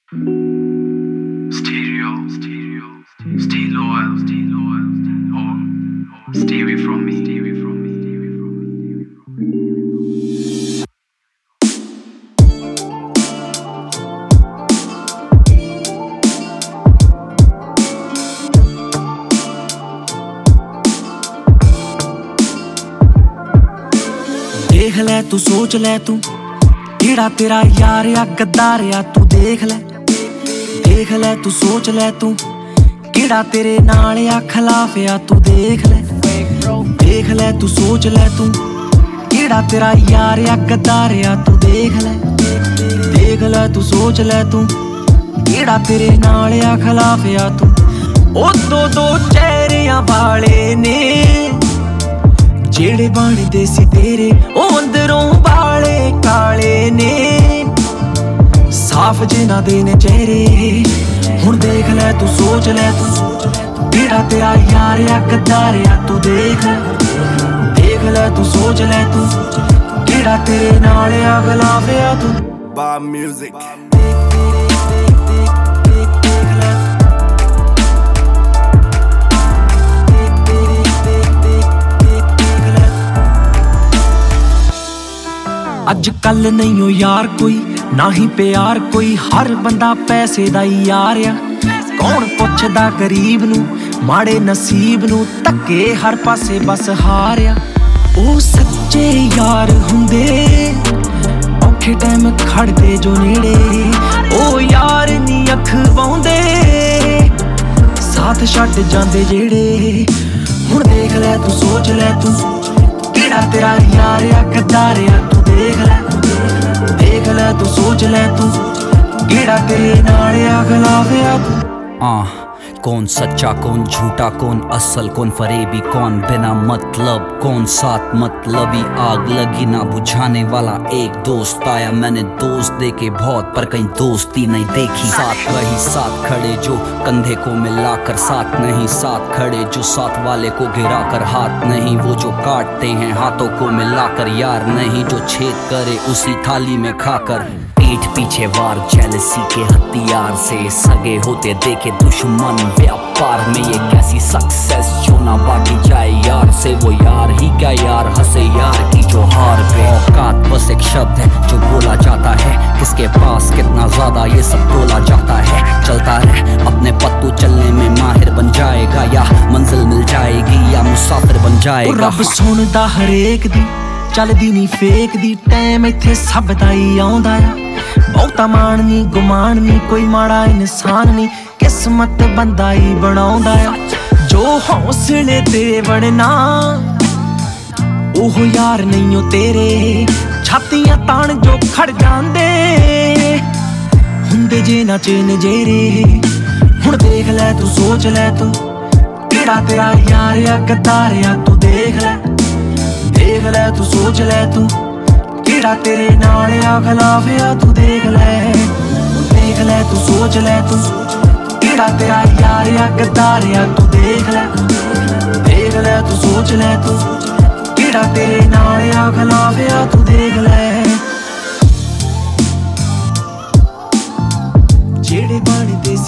Stay loyal, or stay away from me. देख लै तू सोच लै तू केड़ा तेरा यार या गद्दार या तू देख लै तू सोच लै तू केड़ा तेरे नाल या खिलाफ या तू देख लै तू सोच लै तू केड़ा तेरा यार या गद्दार या तू देख लै तू सोच लै तू केड़ा तेरे नाल या खिलाफ या तू ओ दो चेहरियां वाले ने जेड़े बनदे सी तेरे ओ अंदरों बाले काले ने साफ जिन्हां दे ने चेहरे हुण देख लै तू सोच लै तू केड़ा तेरा यार या गद्दार या तू देख लै तू सोच लै तू केड़ा तेरे नाल या खिलाफ या तू By music अज कल नहीं हो यार कोई ना ही प्यार कोई हर बंदा पैसे दा ही यार आ कौन पुछदा गरीब नू माड़े नसीब नू धक्के हर पासे बस हार आ ओ सच्चे यार हुंदे औखे टाइम खड़दे जो नेड़े ओ यार नी अख पाउंदे साथ छड्ड जांदे जेड़े हुण देख लै तू सोच लै तू केड़ा तेरा यार या गद्दार या तू देख लै तू सोच लै तू केड़ा तेरे नाल या खिलाफ या तू कौन सच्चा कौन झूठा कौन असल कौन फरेबी कौन बिना मतलब कौन साथ मतलबी आग लगी ना बुझाने वाला एक दोस्त आया मैंने दोस्त देखे बहुत पर कहीं दोस्ती नहीं देखी साथ वही साथ खड़े जो कंधे को मिलाकर साथ नहीं साथ खड़े जो साथ वाले को गिरा कर हाथ नहीं वो जो काटते हैं हाथों को मिलाकर यार नहीं जो छेद करे उसी थाली में खाकर पीठ पीछे वार जेलसी के हथियार से सगे होते देखे दुश्मन व्यापार में ये कैसी सक्सेस जो ना बांटी जाए यार से वो यार ही क्या यार हंसे यार की जो हार पे औकात बस एक शब्द है जो बोला जाता है किसके पास कितना ज्यादा ये सब तोला जाता है चलता रहे अपने पत्तू चलने में माहिर बन जाएगा या मंजिल मिल जाएगी या मुसाफिर बन जाएगा रब सुनदा हरेक दी चलदी नी फेक दी टाइम इत्थे सब दा ही आउंदा आ बहुता मान नी गुमान नी कोई माड़ा इंसान नी किस्मत बंदा ही बनाउंदा आ जो हौसले ते बनना ओह यार नहीं हो तेरे छातियां तान जो खड़ जांदे हुंदे जे ना चैन जेरे हुण देख लै तू सोच लै तू केड़ा तेरा यार या गद्दार या तू देख लै तू सोच लै तू केड़ा तेरे नाल या खिलाफ या तू देख लै तू सोच लै तू केड़ा तेरा यार या गद्दार या तू देख लै तू सोच लै तू केड़ा तेरे नाल या खिलाफ या तू देख लै जेड़े बनदे